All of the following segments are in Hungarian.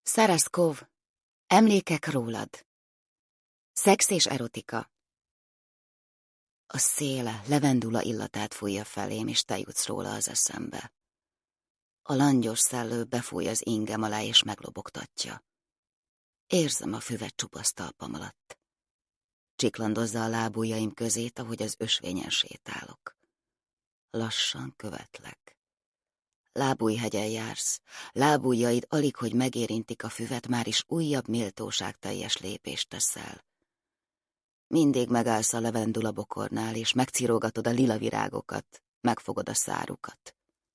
Szaraszkov, emlékek rólad. Szex és erotika. A széle levendula illatát fújja felém, és te jutsz róla az eszembe. A langyos szellő befúj az ingem alá, és meglobogtatja. Érzem a füvet csupasz talpam alatt. Csiklandozza a lábujjaim közét, ahogy az ösvényen sétálok. Lassan követlek. Lábujjhegyen jársz, lábujjaid alig, hogy megérintik a füvet, már is újabb méltóságteljes lépést teszel. Mindig megállsz a levendula bokornál, és megcirógatod a lila virágokat, megfogod a szárukat.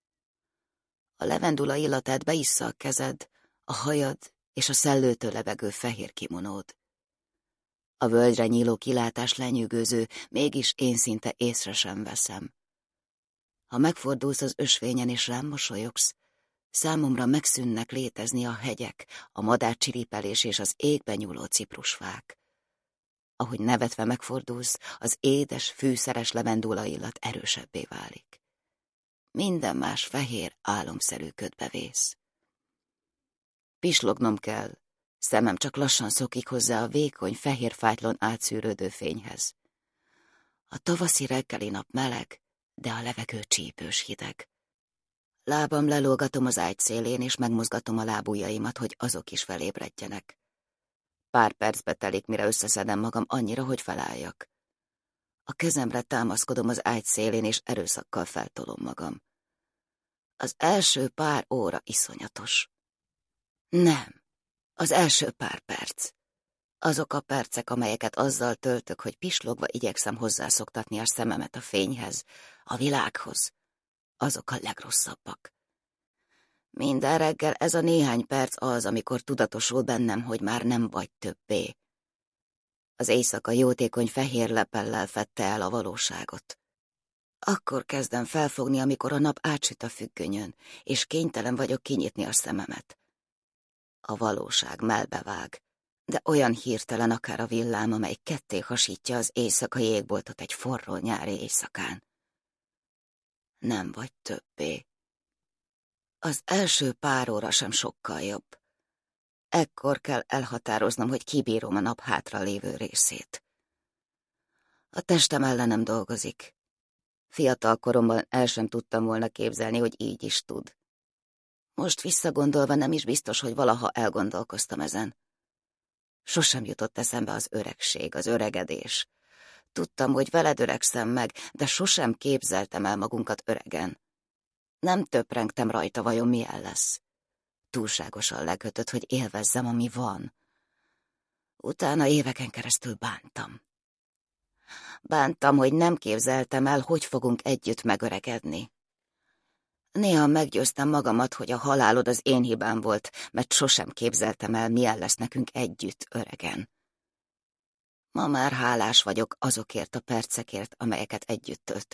A levendula illatát beissza a kezed, a hajad és a szellőtől levegő fehér kimonód. A völgyre nyíló kilátás lenyűgöző, mégis én szinte észre sem veszem. Ha megfordulsz az ösvényen és rám mosolyogsz, számomra megszűnnek létezni a hegyek, a madárcsiripelés és az égbe nyúló ciprusfák. Ahogy nevetve megfordulsz, az édes, fűszeres levendula illat erősebbé válik. Minden más fehér, álomszerű ködbe vész. Pislognom kell, szemem csak lassan szokik hozzá a vékony, fehér fájtlon átszűrődő fényhez. A tavaszi reggeli nap meleg, de a levegő csípős hideg. Lábam lelógatom az ágy szélén, és megmozgatom a lábujjaimat, hogy azok is felébredjenek. Pár percbe telik, mire összeszedem magam annyira, hogy felálljak. A kezemre támaszkodom az ágy szélén, és erőszakkal feltolom magam. Az első pár óra iszonyatos. Nem, az első pár perc. Azok a percek, amelyeket azzal töltök, hogy pislogva igyekszem hozzászoktatni a szememet a fényhez, a világhoz, azok a legrosszabbak. Minden reggel ez a néhány perc az, amikor tudatosul bennem, hogy már nem vagy többé. Az éjszaka jótékony fehér lepellel fedte el a valóságot. Akkor kezdem felfogni, amikor a nap átsüt a függönyön, és kénytelen vagyok kinyitni a szememet. A valóság mellbevág, de olyan hirtelen akár a villám, amely ketté hasítja az éjszakai égboltot egy forró nyári éjszakán. Nem vagy többé. Az első pár óra sem sokkal jobb. Ekkor kell elhatároznom, hogy kibírom a nap hátra lévő részét. A testem ellenem dolgozik. Fiatal koromban el sem tudtam volna képzelni, hogy így is tud. Most visszagondolva nem is biztos, hogy valaha elgondolkoztam ezen. Sosem jutott eszembe az öregség, az öregedés. Tudtam, hogy veled öregszem meg, de sosem képzeltem el magunkat öregen. Nem töprengtem rajta, vajon milyen lesz. Túlságosan lekötött, hogy élvezzem, ami van. Utána éveken keresztül bántam. Bántam, hogy nem képzeltem el, hogy fogunk együtt megöregedni. Néha meggyőztem magamat, hogy a halálod az én hibám volt, mert sosem képzeltem el, milyen lesz nekünk együtt öregen. Ma már hálás vagyok azokért a percekért, amelyeket együtt töltöttünk.